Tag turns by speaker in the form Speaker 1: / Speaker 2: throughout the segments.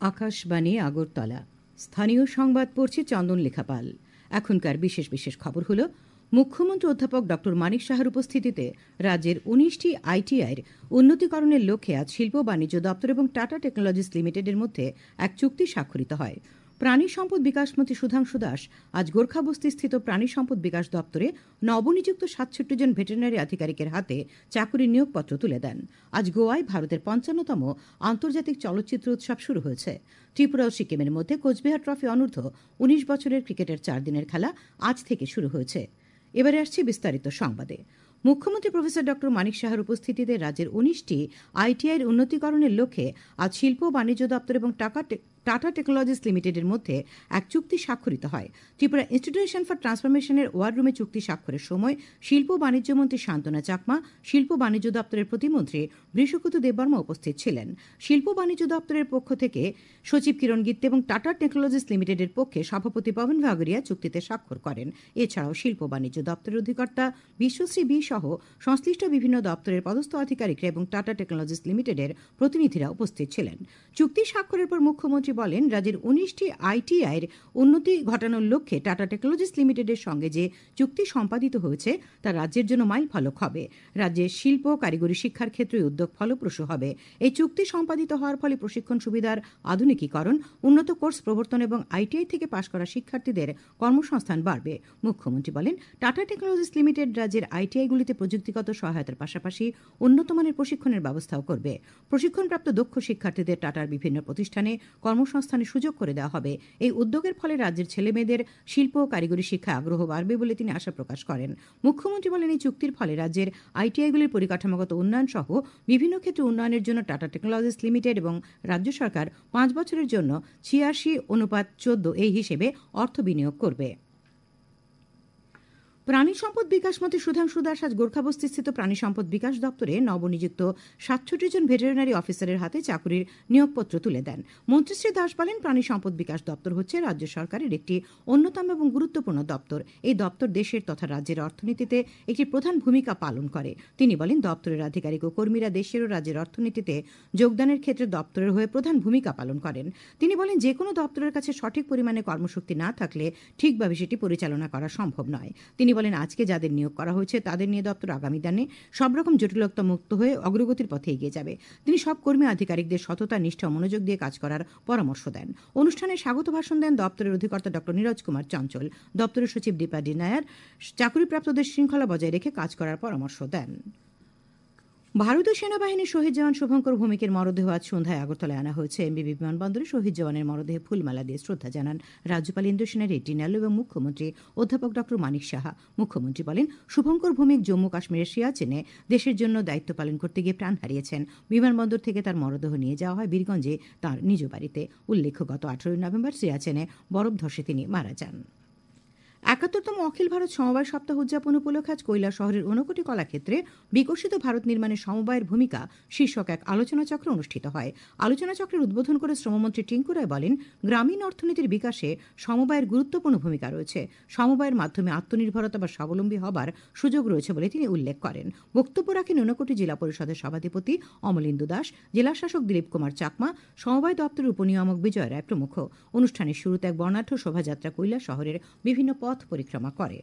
Speaker 1: আকাশবাণী আগরতলা স্থানীয় সংবাদ পড়ছে চন্দন লেখাপাল। এখনকার বিশেষ বিশেষ খবর হলো, মুখ্যমন্ত্রী অধ্যাপক ড মানিক সাহার উপস্থিতিতে রাজ্যের 19টি আইটিআইয়ের উন্নতিকরণের লক্ষ্যে আজ শিল্প বাণিজ্য দপ্তর এবং টাটা টেকনোলজিস লিমিটেডের মধ্যে এক চুক্তি স্বাক্ষরিত হয়। প্রাণী সম্পদ বিকাশ মন্ত্রী সুধাংশু দাস আজ গোর্খাবস্তিস্থিত প্রাণী সম্পদ বিকাশ দপ্তরে নবনিযুক্ত 67 জন ভেটেরিনারি আধিকারিকের হাতে চাকুরির নিয়োগপত্র তুলে দেন। আজ গোয়ায় ভারতের 55তম আন্তর্জাতিক চলচ্চিত্র উৎসব শুরু হয়েছে। ত্রিপুরা ও সিকিমের মধ্যে কোচবিহার ট্রফি অনূর্ধ্ব 19 বছরের ক্রিকেটের 4 দিনের খেলা আজ থেকে শুরু হয়েছে। এবারে আসছে বিস্তারিত সংবাদে। মুখ্যমন্ত্রী প্রফেসর ড মানিক সাহার উপস্থিতিতে রাজ্যের 19টি আইটিআইয়ের উন্নতিকরণের লক্ষ্যে আজ শিল্প বাণিজ্য দপ্তর এবং টাটা টেকনোলজিস লিমিটেডের মধ্যে এক চুক্তি স্বাক্ষরিত হয়। ত্রিপুরা ইনস্টিটিউশন ফর ট্রান্সফরমেশনের ওয়ার রুমে চুক্তি স্বাক্ষরের সময় শিল্প বাণিজ্য মন্ত্রী শান্তনা চাকমা, শিল্প বাণিজ্য দপ্তরের প্রতিমন্ত্রী বৃষকুতু দেববর্মা উপস্থিত ছিলেন। শিল্প বাণিজ্য দপ্তরের পক্ষ থেকে সচিব কিরণ গিত্তে এবং টাটা টেকনোলজিস লিমিটেডের পক্ষে সভাপতি পবন ভাগরিয়া চুক্তিতে স্বাক্ষর করেন। এছাড়াও শিল্প বাণিজ্য দপ্তরের অধিকর্তা বিশ্বশ্রী বি সহ সংশ্লিষ্ট বিভিন্ন দপ্তরের পদস্থ আধিকারিকরা এবং টাটা টেকনোলজিস লিমিটেডের প্রতিনিধিরা উপস্থিত ছিলেন। চুক্তি স্বাক্ষরের পর মুখ্যমন্ত্রী বলেন, রাজ্যের 19টি আইটিআইয়ের উন্নতি ঘটানোর লক্ষ্যে টাটা টেকনোলজিস লিমিটেডের সঙ্গে যে চুক্তি সম্পাদিত হয়েছে তা রাজ্যের জন্য মাইল ফলক হবে। রাজ্যের শিল্প কারিগরি শিক্ষার ক্ষেত্রে উদ্যোগ ফলপ্রসূ হবে। এই চুক্তি সম্পাদিত হওয়ার ফলে প্রশিক্ষণ সুবিধার আধুনিকীকরণ, উন্নত কোর্স প্রবর্তন এবং আইটিআই থেকে পাশ করা শিক্ষার্থীদের কর্মসংস্থান বাড়বে। মুখ্যমন্ত্রী বলেন, টাটা টেকনোলজিস লিমিটেড রাজ্যের আইটিআইগুলিতে প্রযুক্তিগত সহায়তার পাশাপাশি উন্নতমানের প্রশিক্ষণের ব্যবস্থাও করবে। প্রশিক্ষণপ্রাপ্ত দক্ষ শিক্ষার্থীদের টাটার বিভিন্ন প্রতিষ্ঠানে কর্মসংস্থানের সুযোগ করে দেওয়া হবে। এই উদ্যোগের ফলে রাজ্যের ছেলেমেয়েদের শিল্প ও কারিগরি শিক্ষায় আগ্রহ বাড়বে বলে তিনি আশা প্রকাশ করেন। মুখ্যমন্ত্রী বলেন, এই চুক্তির ফলে রাজ্যের আইটিআইগুলির পরিকাঠামোগত উন্নয়ন সহ বিভিন্ন ক্ষেত্রে উন্নয়নের জন্য টাটা টেকনোলজিস লিমিটেড এবং রাজ্য সরকার 5 বছরের জন্য 86:14 এই হিসেবে অর্থ বিনিয়োগ করবে। প্রাণী সম্পদ বিকাশ মন্ত্রী সুধাংশু দাস আজ গোর্খাবস্তিস্থিত প্রাণী সম্পদ বিকাশ দপ্তরে নবনিযুক্ত 67 জন ভেটেরিনারি অফিসারের হাতে চাকুরির নিয়োগপত্র তুলে দেন। মন্ত্রী শ্রী দাস বলেন, প্রাণী সম্পদ বিকাশ দপ্তর হচ্ছে রাজ্য সরকারের একটি অন্যতম এবং গুরুত্বপূর্ণ দপ্তর। এই দপ্তর দেশের তথা রাজ্যের অর্থনীতিতে একটি প্রধান ভূমিকা পালন করে। তিনি বলেন, দপ্তরের আধিকারিক ও কর্মীরা দেশের ও রাজ্যের অর্থনীতিতে যোগদানের ক্ষেত্রে দপ্তরের হয়ে প্রধান ভূমিকা পালন করেন। তিনি বলেন, যে কোনো দপ্তরের কাছে সঠিক পরিমাণে কর্মশক্তি না থাকলে ঠিকভাবে সেটি পরিচালনা করা সম্ভব নয়। তিনি বলেন, আজকে যাদের নিয়োগ করা হয়েছে তাদের নিয়ে দপ্তর আগামী দিনে সব রকম জটিলতা মুক্ত হয়ে অগ্রগতির পথে এগিয়ে যাবে। তিনি সব কর্মী আধিকারিকদের সততা, নিষ্ঠা ও মনোযোগ দিয়ে কাজ করার পরামর্শ দেন। অনুষ্ঠানে স্বাগত ভাষণ দেন দপ্তরের অধিকর্তা ড নীরজ কুমার চঞ্চল। দপ্তরের সচিব দীপা ডি নায়ার চাকুরিপ্রাপ্তদের শৃঙ্খলা বজায় রেখে কাজ করার পরামর্শ দেন। ভারতীয় সেনাবাহিনীর শহীদ জওয়ান শুভঙ্কর ভৌমিকের মরদেহ আজ সন্ধ্যায় আগরতলায় আনা হয়েছে। এমবি বিমানবন্দরে শহীদ জওয়ানের মরদেহে ফুলমালা দিয়ে শ্রদ্ধা জানান রাজ্যপাল ইন্দ্রসেনা রেড্ডি নালু এবং মুখ্যমন্ত্রী অধ্যাপক ড মানিক সাহা। মুখ্যমন্ত্রী বলেন, শুভঙ্কর ভৌমিক জম্মু কাশ্মীরের সিয়াচেনে দেশের জন্য দায়িত্ব পালন করতে গিয়ে প্রাণ হারিয়েছেন। বিমানবন্দর থেকে তার মরদেহ নিয়ে যাওয়া হয় বীরগঞ্জে তাঁর নিজ বাড়িতে। উল্লেখ্য, গত 18 নভেম্বর সিয়াচেনে বরফ ধসে তিনি মারা যান। 71তম অখিল ভারত সমবায় সপ্তাহ উদযাপন উপলক্ষে আজ কৈলাসহরের ঊনকোটি কলাক্ষেত্রে বিকশিত ভারত নির্মাণে সমবায়ের ভূমিকা শীর্ষক এক আলোচনাচক্র অনুষ্ঠিত হয়। আলোচনাচক্রের উদ্বোধন করে শ্রমমন্ত্রী টিঙ্কু রায় বলেন, গ্রামীণ অর্থনীতির বিকাশে সমবায়ের গুরুত্বপূর্ণ ভূমিকা রয়েছে। সমবায়ের মাধ্যমে আত্মনির্ভরতা বা স্বাবলম্বী হবার সুযোগ রয়েছে বলে তিনি উল্লেখ করেন। বক্তব্য রাখেন ঊনকোটি জেলা পরিষদের সভাধিপতি অমলেন্দু দাস, জেলাশাসক দিলীপ কুমার চাকমা, সমবায় দপ্তরের উপনিয়ামক বিজয় রায় প্রমুখ। অনুষ্ঠানের শুরুতে এক বর্ণাঢ্য শোভাযাত্রা কৈলাসহরের বিভিন্ন পথ পরিক্রমা করে।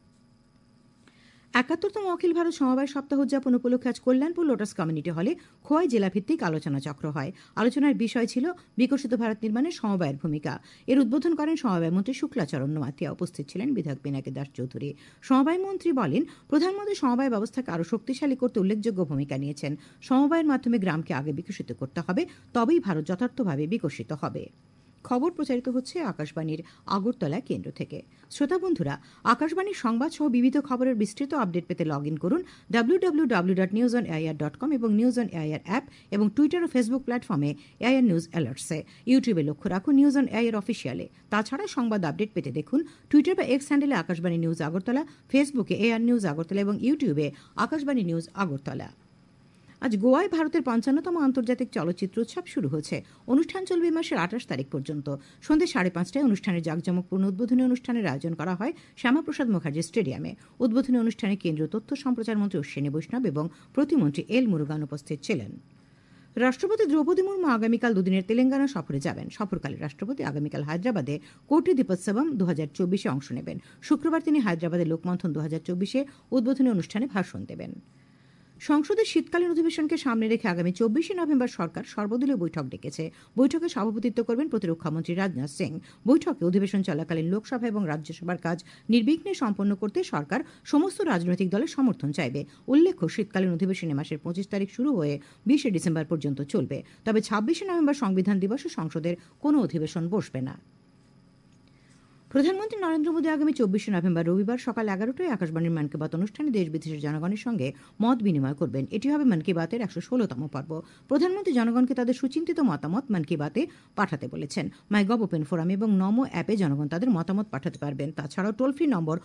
Speaker 1: 71তম অখিল ভারত সমবায় সপ্তাহ উদযাপন উপলক্ষে আজ কল্যাণপুর লোটাস কমিউনিটি হলে খোয়াই জেলাভিত্তিক আলোচনা চক্র হয়। আলোচনার বিষয় ছিল বিকশিত ভারত নির্মাণে সমবায়ের ভূমিকা। এর উদ্বোধন করেন সমবায় মন্ত্রী শুক্লাচরণ নোয়াতিয়া। উপস্থিত ছিলেন বিধায়ক পিনাকি দাস চৌধুরী। সমবায় মন্ত্রী বলেন, প্রধানমন্ত্রী সমবায় ব্যবস্থাকে আরও শক্তিশালী করতে উল্লেখযোগ্য ভূমিকা নিয়েছেন। সমবায়ের মাধ্যমে গ্রামকে আগে বিকশিত করতে হবে, তবেই ভারত যথার্থভাবে বিকশিত হবে। খবর প্রচারিত হচ্ছে আকাশবাণীর আগরতলা কেন্দ্র থেকে। শ্রোতা বন্ধুরা, আকাশবাণীর সংবাদ সহ বিবিধ খবরের বিস্তৃত আপডেট পেতে লগ ইন করুন www.newsonair.com এবং নিউজ অন এআইআর অ্যাপ এবং টুইটার ও ফেসবুক প্ল্যাটফর্মে এআইআর নিউজ অ্যালার্টসে। ইউটিউবে লক্ষ্য রাখুন নিউজ অন এআইআর অফিসিয়ালে। তাছাড়া সংবাদ আপডেট পেতে দেখুন টুইটার বা এক্স হ্যান্ডেলে আকাশবাণী নিউজ আগরতলা, ফেসবুকে এআর নিউজ আগরতলা এবং ইউটিউবে আকাশবাণী নিউজ আগরতলা। আজ গোয়ায় ভারতের 55তম আন্তর্জাতিক চলচ্চিত্র উৎসব শুরু হয়েছে। অনুষ্ঠান চলবে মাসের 28 তারিখ পর্যন্ত। সন্ধ্যে 5:30টায় অনুষ্ঠানের জাঁকজমকপূর্ণ উদ্বোধনী অনুষ্ঠানের আয়োজন করা হয় শ্যামাপ্রসাদ মুখার্জি স্টেডিয়ামে। উদ্বোধনী অনুষ্ঠানে কেন্দ্রীয় তথ্য সম্প্রচার মন্ত্রী অশ্বিনী বৈষ্ণব এবং প্রতিমন্ত্রী এল মুরুগান উপস্থিত ছিলেন। রাষ্ট্রপতি দ্রৌপদী মুর্মু আগামীকাল দুদিনের তেলেঙ্গানা সফরে যাবেন। সফরকালে রাষ্ট্রপতি আগামীকাল হায়দ্রাবাদে কোটি দীপোৎসবম 2024 অংশ নেবেন। শুক্রবার তিনি হায়দ্রাবাদে লোকমন্থন 2024 উদ্বোধনী অনুষ্ঠানে ভাষণ দেবেন। সংসদের শীতকালীন অধিবেশনকে সামনে রেখে আগামী 24 নভেম্বর সরকার সর্বদলীয় বৈঠক ডেকেছে। বৈঠকে সভাপতিত্ব করবেন প্রতিরক্ষামন্ত্রী রাজনাথ সিং। বৈঠকে অধিবেশন চলাকালীন লোকসভা এবং রাজ্যসভার কাজ নির্বিঘ্নে সম্পন্ন করতে সরকার সমস্ত রাজনৈতিক দলের সমর্থন চাইবে। উল্লেখ্য, শীতকালীন অধিবেশনে মাসের 25 তারিখ শুরু হয়ে 20 ডিসেম্বর পর্যন্ত চলবে। তবে 26 নভেম্বর সংবিধান দিবসে সংসদের কোনো অধিবেশন বসবে না। প্রধানমন্ত্রী নরেন্দ্র মোদী আগামী 24 নভেম্বর রবিবার সকাল 11টায় আকাশবাণীর মন কি বাত অনুষ্ঠানে দেশ বিদেশের জনগণের সঙ্গে মত বিনিময় করবেন। এটি হবে মন কি বাতের 116তম পর্ব। প্রধানমন্ত্রী জনগণকে তাদের সুচিন্তিত মতামত মন কি বাতে পাঠাতে বলেছেন। মাইগভ ওপেন ফোরাম এবং নমো অ্যাপে জনগণ তাদের মতামত পাঠাতে পারবেন। তাছাড়াও টোল ফ্রি নম্বর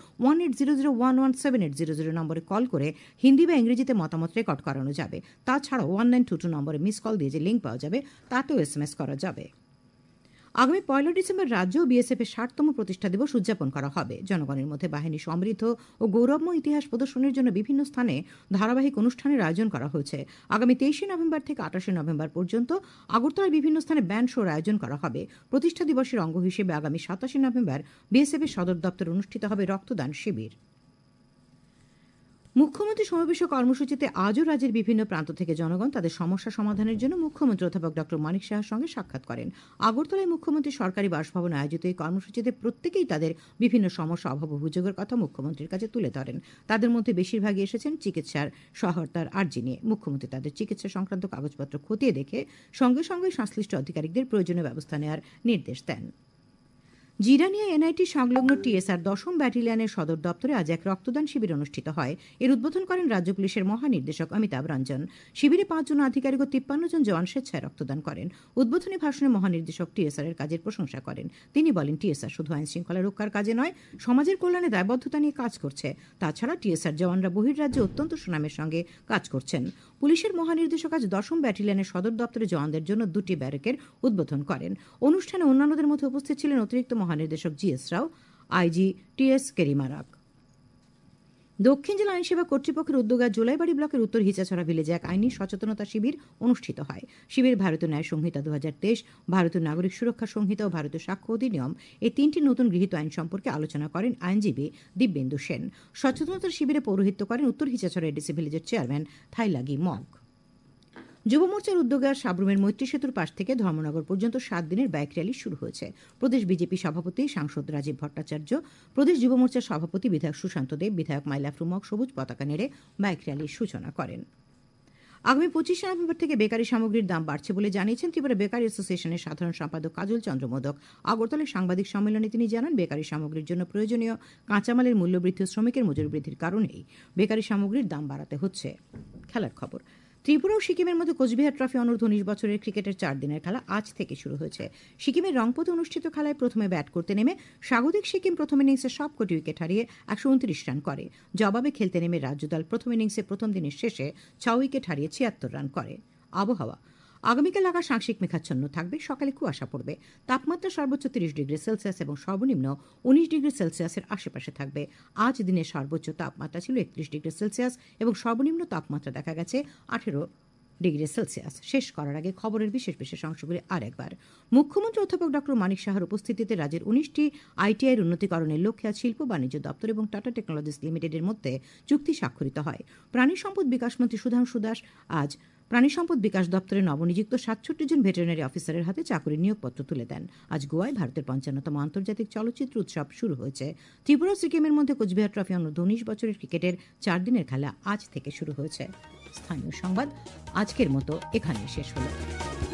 Speaker 1: 1800117800 নম্বরে কল করে হিন্দি বা ইংরেজিতে মতামত রেকর্ড করানো যাবে। তাছাড়াও 1922 নম্বরে মিস কল দিয়ে যে লিঙ্ক পাওয়া যাবে তাতেও SMS করা যাবে। আগামী 1 ডিসেম্বর রাজ্য ও বিএসএফ এর 60তম প্রতিষ্ঠা দিবস উদযাপন করা হবে। জনগণের মধ্যে বাহিনী সমৃদ্ধ ও গৌরবময় ইতিহাস প্রদর্শনের জন্য বিভিন্ন স্থানে ধারাবাহিক অনুষ্ঠানের আয়োজন করা হয়েছে। আগামী 23 নভেম্বর থেকে 28 নভেম্বর পর্যন্ত আগরতলার বিভিন্ন স্থানে ব্যান্ড শোর আয়োজন করা হবে। প্রতিষ্ঠা দিবসের অঙ্গ হিসেবে আগামী 27 নভেম্বর বিএসএফ এর সদর দপ্তরে অনুষ্ঠিত হবে রক্তদান শিবির। মুখ্যমন্ত্রী সমাবেশ কর্মসূচিতে আজও রাজ্যের বিভিন্ন প্রান্ত থেকে জনগণ তাদের সমস্যা সমাধানের জন্য মুখ্যমন্ত্রী অধ্যাপক ড মানিক সাহার সঙ্গে সাক্ষাৎ করেন। আগরতলায় মুখ্যমন্ত্রী সরকারি বাসভবনে আয়োজিত এই কর্মসূচিতে প্রত্যেকেই তাদের বিভিন্ন সমস্যা অভাব অভিযোগের কথা মুখ্যমন্ত্রীর কাছে তুলে ধরেন। তাদের মধ্যে বেশিরভাগই এসেছেন চিকিৎসার সহায়তার আর্জি নিয়ে। মুখ্যমন্ত্রী তাদের চিকিৎসা সংক্রান্ত কাগজপত্র খতিয়ে দেখে সঙ্গে সঙ্গে সংশ্লিষ্ট আধিকারিকদের প্রয়োজনীয় ব্যবস্থা নেওয়ার নির্দেশ দেন। জিরানিয়া এনআইটি সংলগ্ন টিএসআর 10ম ব্যাটালিয়নের সদর দপ্তরে আজ এক রক্তদান শিবির অনুষ্ঠিত হয়। এর উদ্বোধন করেন রাজ্য পুলিশের মহানির্দেশক অমিতাভ রঞ্জন। শিবিরে 5 জন আধিকারিক ও 53 জন জওয়ান স্বেচ্ছায় রক্তদান করেন। উদ্বোধনী ভাষণে মহানির্দেশক টিএসআর এর কাজের প্রশংসা করেন। তিনি বলেন, টিএসআর শুধু আইন শৃঙ্খলা রক্ষার কাজে নয়, সমাজের কল্যাণে দায়বদ্ধতা নিয়ে কাজ করছে। তাছাড়া টিএসআর জওয়ানরা বহির্রাজ্যে অত্যন্ত সুনামের সঙ্গে কাজ করছেন। পুলিশের মহানির্দেশক আজ 10ম ব্যাটালিয়নের সদর দপ্তরে জওয়ানদের জন্য 2টি ব্যারেকের উদ্বোধন করেন। অনুষ্ঠানে অন্যান্যদের মধ্যে উপস্থিত ছিলেন অতিরিক্ত মহানির্দেশক জিএস রাও, আইজি টিএস কেরিমারাক। দক্ষিণ জেলা আইনসেবা কর্তৃপক্ষের উদ্যোগে জোলাইবাড়ি ব্লকের উত্তর হিচাছড়া ভিলেজে এক আইনি সচেতনতা শিবির অনুষ্ঠিত হয়। শিবির ভারতীয় ন্যায় সংহিতা 2023, ভারতীয় নাগরিক সুরক্ষা সংহিতা ও ভারতীয় সাক্ষ্য অধিনিয়ম এই 3টি নতুন গৃহীত আইন সম্পর্কে আলোচনা করেন আইনজীবী দিব্যেন্দু সেন। সচেতনতার শিবিরে পৌরোহিত্য করেন উত্তর হিচাছড়া এডিসি ভিলেজের চেয়ারম্যান থাইলাগি মগ। যুব মোর্চার উদ্যোগে সাবরুমের মৈত্রী সেতুর পাশ থেকে ধর্মনগর পর্যন্ত 7 দিনের বাইক র্যালি শুরু হয়েছে। প্রদেশ বিজেপি সভাপতি সাংসদ রাজীব ভট্টাচার্য, প্রদেশ যুব মোর্চার সভাপতি বিধায়ক সুশান্ত দেব, বিধায়ক মাইলাফরু মগ সবুজ পতাকা নেড়ে বাইক র্যালির সূচনা করেন। আগামী 25 নভেম্বর থেকে বেকারি সামগ্রীর দাম বাড়ছে বলে জানিয়েছেন ত্রিপুরা বেকারি অ্যাসোসিয়েশনের সাধারণ সম্পাদক কাজল চন্দ্র মোদক। আগরতলায় সাংবাদিক সম্মেলনে তিনি জানান, বেকারি সামগ্রীর জন্য প্রয়োজনীয় কাঁচামালের মূল্যবৃদ্ধি ও শ্রমিকের মজুরি বৃদ্ধির কারণেই বেকারি সামগ্রীর দাম বাড়াতে হচ্ছে। খেলার খবর। ত্রিপুরা ও সিকিমের মধ্যে কোচবিহার ট্রফি অনূর্ধ্ব 19 বছরের ক্রিকেটের 4 দিনের খেলা আজ থেকে শুরু হয়েছে। সিকিমের রংপুরে অনুষ্ঠিত খেলায় প্রথমে ব্যাট করতে নেমে স্বাগতিক সিকিম প্রথম ইনিংসে সবকটি উইকেট হারিয়ে 129 রান করে। জবাবে খেলতে নেমে রাজ্য দল প্রথম ইনিংসে প্রথম দিনের শেষে 6 উইকেট হারিয়ে 76 রান করে। আবহাওয়া। আগামীকাল আকাশ আংশিক মেঘাচ্ছন্ন থাকবে, সকালে কুয়াশা পড়বে। তাপমাত্রা সর্বোচ্চ 30 ডিগ্রি সেলসিয়াস এবং সর্বনিম্ন 19 ডিগ্রি সেলসিয়াসের আশেপাশে থাকবে। আজ দিনের সর্বোচ্চ তাপমাত্রা ছিল 31 ডিগ্রি সেলসিয়াস এবং সর্বনিম্ন তাপমাত্রা দেখা গেছে 18 ডিগ্রি সেলসিয়াস। শেষ করার আগে খবরের বিশেষ বিশেষ অংশগুলি আরেকবার। মুখ্যমন্ত্রী অধ্যাপক ড মানিক সাহার উপস্থিতিতে রাজ্যের 19টি আইটিআইয়ের উন্নতিকরণের লক্ষ্যে আজ শিল্প বাণিজ্য দপ্তর এবং টাটা টেকনোলজিস লিমিটেডের মধ্যে চুক্তি স্বাক্ষরিত হয়। প্রাণী সম্পদ বিকাশ মন্ত্রী সুধাংশু দাস আজ প্রাণী সম্পদ বিকাশ দপ্তরে নবনিযুক্ত 67 জন ভেটেরিনারি অফিসারের হাতে চাকরির নিয়োগপত্র তুলে দেন। আজ গোয়ায় ভারতের 55তম আন্তর্জাতিক চলচ্চিত্র উৎসব শুরু হয়েছে। ত্রিপুরা সিকিমের মধ্যে কোচবিহার ট্রফি অনূর্ধ্ব 19 বছরের ক্রিকেটের 4 দিনের খেলা আজ থেকে শুরু হয়েছে। স্থানীয় সংবাদ আজকের মতো এখানেই শেষ হলো।